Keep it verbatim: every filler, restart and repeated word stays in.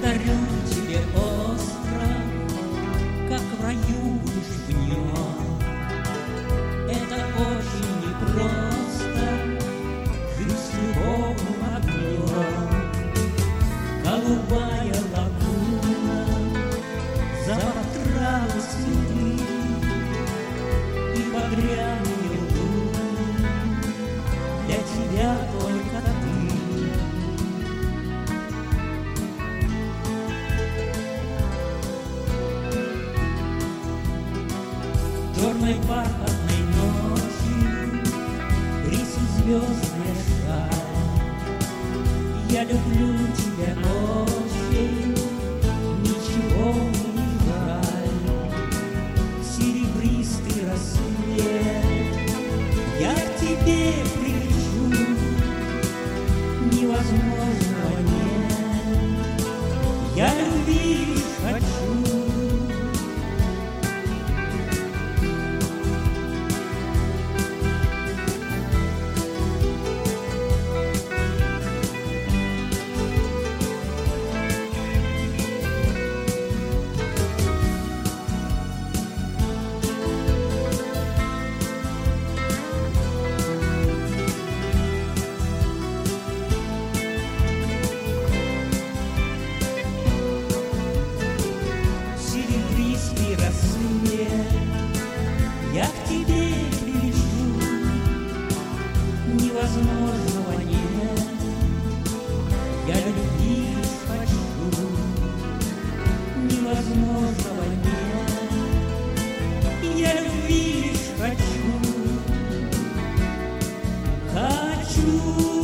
Подарю тебе остров, как в раю будешь в нем. Это очень непросто жить с любовным огнем. Голубая лагуна, запах травы цветы и багряные луны, для тебя только ты. Черной бархатной ночью бриз и звездная шаль. Я люблю тебя очень, ничего мне не жаль. Серебристый рассвет, я к тебе прилечу, невозможного нет, я любви лишь хочу. Я к тебе прилечу, невозможного нет, я любви лишь хочу. Невозможного нет, я любви лишь хочу. Хочу.